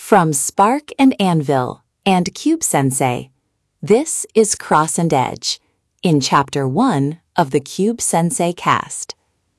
From Spark and Anvil and Cube Sensei, this is Cross and Edge, in Chapter 1 of the Cube Sensei cast.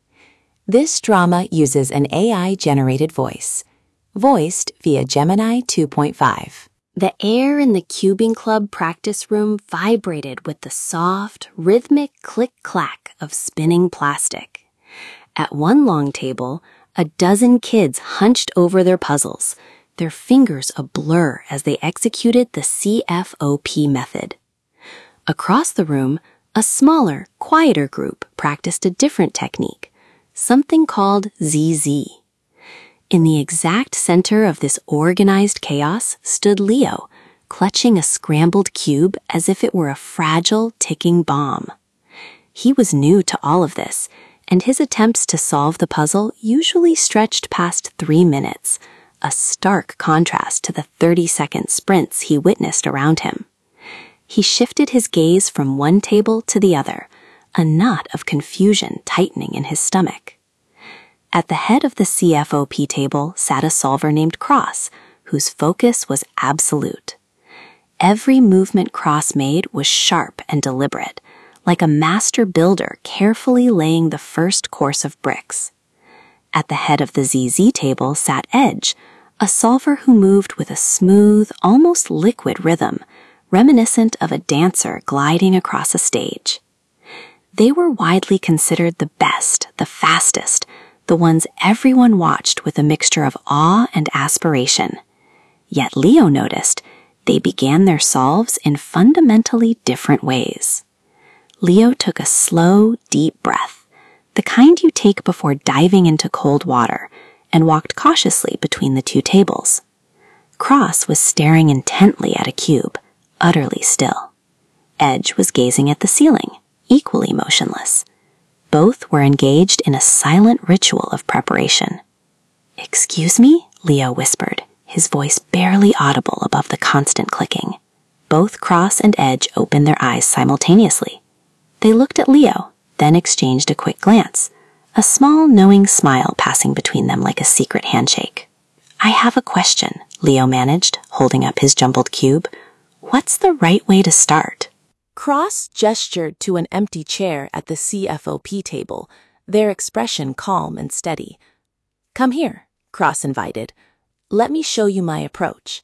This drama uses an AI-generated voice, voiced via Gemini 2.5. The air in the cubing club practice room vibrated with the soft, rhythmic click-clack of spinning plastic. At one long table, a dozen kids hunched over their puzzles, their fingers a blur as they executed the CFOP method. Across the room, a smaller, quieter group practiced a different technique, something called ZZ. In the exact center of this organized chaos stood Leo, clutching a scrambled cube as if it were a fragile, ticking bomb. He was new to all of this, and his attempts to solve the puzzle usually stretched past 3 minutes, a stark contrast to the 30-second sprints he witnessed around him. He shifted his gaze from one table to the other, a knot of confusion tightening in his stomach. At the head of the CFOP table sat a solver named Cross, whose focus was absolute. Every movement Cross made was sharp and deliberate, like a master builder carefully laying the first course of bricks. At the head of the ZZ table sat Edge, a solver who moved with a smooth, almost liquid rhythm, reminiscent of a dancer gliding across a stage. They were widely considered the best, the fastest, the ones everyone watched with a mixture of awe and aspiration. Yet Leo noticed they began their solves in fundamentally different ways. Leo took a slow, deep breath, the kind you take before diving into cold water, and walked cautiously between the two tables. Cross was staring intently at a cube, utterly still. Edge was gazing at the ceiling, equally motionless. Both were engaged in a silent ritual of preparation. "Excuse me?" Leo whispered, his voice barely audible above the constant clicking. Both Cross and Edge opened their eyes simultaneously. They looked at Leo, then exchanged a quick glance, a small, knowing smile passing between them like a secret handshake. "I have a question," Leo managed, holding up his jumbled cube. "What's the right way to start?" Cross gestured to an empty chair at the CFOP table, their expression calm and steady. "Come here," Cross invited. "Let me show you my approach."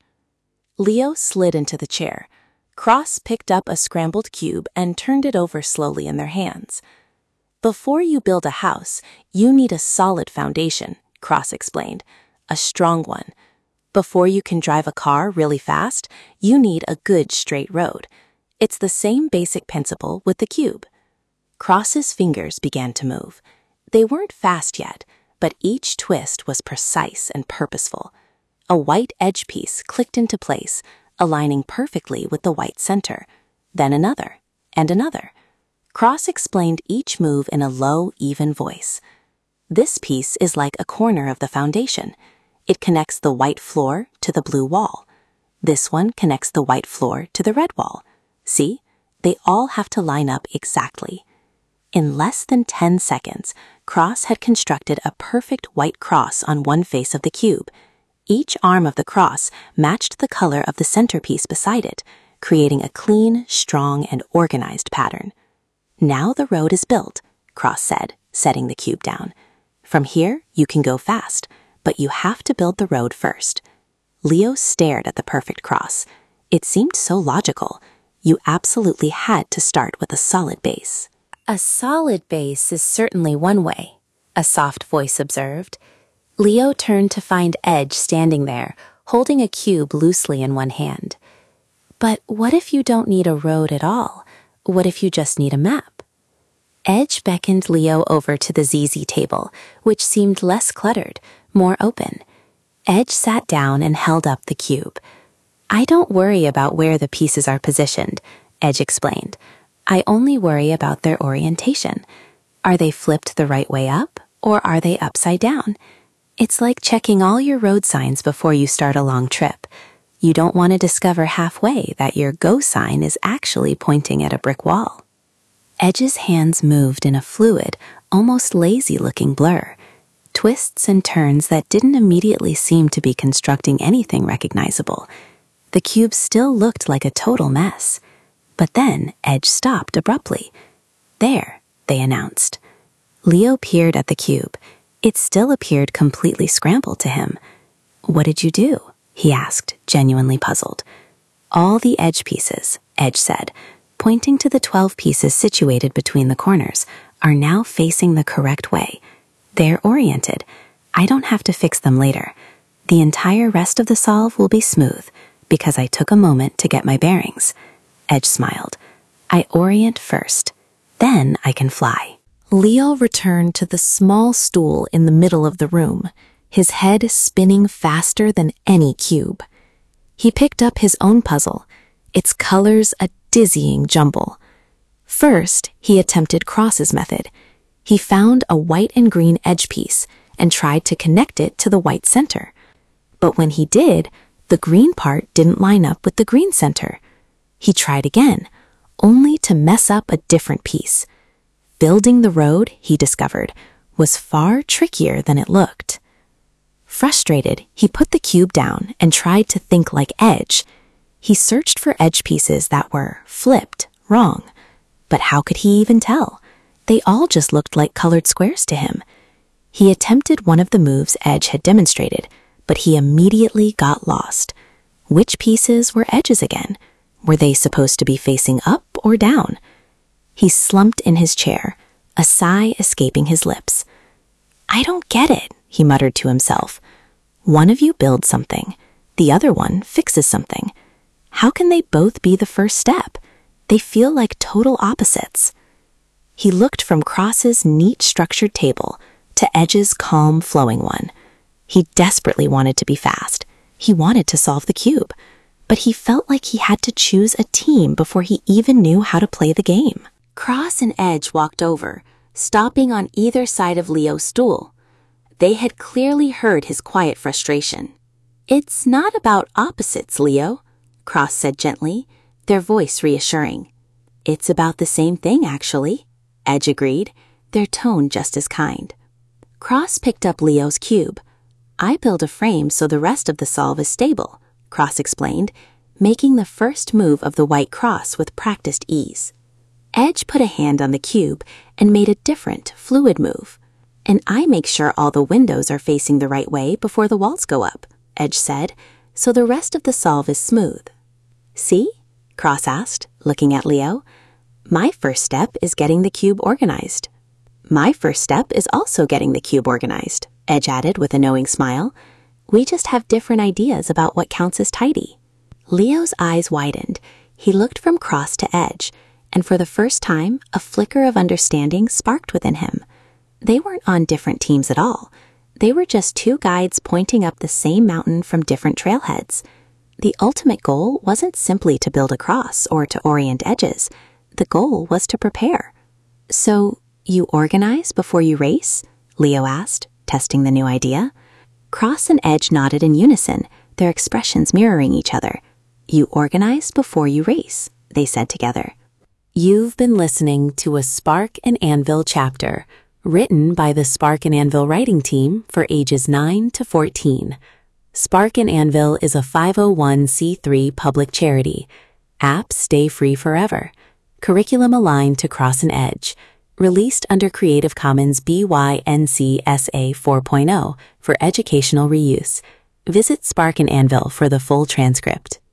Leo slid into the chair. Cross picked up a scrambled cube and turned it over slowly in their hands. "Before you build a house, you need a solid foundation," Cross explained, "a strong one. Before you can drive a car really fast, you need a good straight road. It's the same basic principle with the cube." Cross's fingers began to move. They weren't fast yet, but each twist was precise and purposeful. A white edge piece clicked into place, aligning perfectly with the white center. Then another, and another. Cross explained each move in a low, even voice. "This piece is like a corner of the foundation. It connects the white floor to the blue wall. This one connects the white floor to the red wall. See? They all have to line up exactly." In less than 10 seconds, Cross had constructed a perfect white cross on one face of the cube. Each arm of the cross matched the color of the centerpiece beside it, creating a clean, strong, and organized pattern. "Now the road is built," Cross said, setting the cube down. "From here, you can go fast, but you have to build the road first." Leo stared at the perfect cross. It seemed so logical. You absolutely had to start with a solid base. "A solid base is certainly one way," a soft voice observed. Leo turned to find Edge standing there, holding a cube loosely in one hand. "But what if you don't need a road at all? What if you just need a map?" Edge beckoned Leo over to the ZZ table, which seemed less cluttered, more open. Edge sat down and held up the cube. "I don't worry about where the pieces are positioned," Edge explained. "I only worry about their orientation. Are they flipped the right way up, or are they upside down? It's like checking all your road signs before you start a long trip. You don't want to discover halfway that your go sign is actually pointing at a brick wall." Edge's hands moved in a fluid, almost lazy-looking blur. twists and turns that didn't immediately seem to be constructing anything recognizable. The cube still looked like a total mess. But then Edge stopped abruptly. "There," they announced. Leo peered at the cube. It still appeared completely scrambled to him. "What did you do?" he asked, genuinely puzzled. "All the edge pieces," Edge said, pointing to the 12 pieces situated between the corners, "are now facing the correct way. They're oriented. I don't have to fix them later. The entire rest of the solve will be smooth, because I took a moment to get my bearings." Edge smiled. "I orient first. Then I can fly." Leo returned to the small stool in the middle of the room, his head spinning faster than any cube. He picked up his own puzzle, its colors a dizzying jumble. First, he attempted Cross's method. He found a white and green edge piece and tried to connect it to the white center. But when he did, the green part didn't line up with the green center. He tried again, only to mess up a different piece. Building the road, he discovered, was far trickier than it looked. Frustrated, he put the cube down and tried to think like Edge. He searched for edge pieces that were flipped wrong. But how could he even tell? They all just looked like colored squares to him. He attempted one of the moves Edge had demonstrated, but he immediately got lost. Which pieces were edges again? Were they supposed to be facing up or down? He slumped in his chair, a sigh escaping his lips. "I don't get it," he muttered to himself. "One of you builds something, the other one fixes something. How can they both be the first step? They feel like total opposites." He looked from Cross's neat structured table to Edge's calm flowing one. He desperately wanted to be fast. He wanted to solve the cube, but he felt like he had to choose a team before he even knew how to play the game. Cross and Edge walked over, stopping on either side of Leo's stool. They had clearly heard his quiet frustration. "It's not about opposites, Leo," Cross said gently, their voice reassuring. "It's about the same thing, actually," Edge agreed, their tone just as kind. Cross picked up Leo's cube. "I build a frame so the rest of the solve is stable," Cross explained, making the first move of the white cross with practiced ease. Edge put a hand on the cube and made a different, fluid move. "And I make sure all the windows are facing the right way before the walls go up," Edge said, "so the rest of the solve is smooth." "See?" Cross asked, looking at Leo. "My first step is getting the cube organized." "My first step is also getting the cube organized," Edge added with a knowing smile. "We just have different ideas about what counts as tidy." Leo's eyes widened. He looked from Cross to Edge, and for the first time, a flicker of understanding sparked within him. They weren't on different teams at all. They were just two guides pointing up the same mountain from different trailheads. The ultimate goal wasn't simply to build a cross or to orient edges. The goal was to prepare. "So, you organize before you race?" Leo asked, testing the new idea. Cross and Edge nodded in unison, their expressions mirroring each other. "You organize before you race," they said together. You've been listening to a Spark and Anvil chapter, written by the Spark and Anvil writing team for ages 9 to 14. Spark and Anvil is a 501c3 public charity. Apps stay free forever. Curriculum aligned to Cross and Edge. Released under Creative Commons BY-NC SA 4.0 for educational reuse. Visit Spark and Anvil for the full transcript.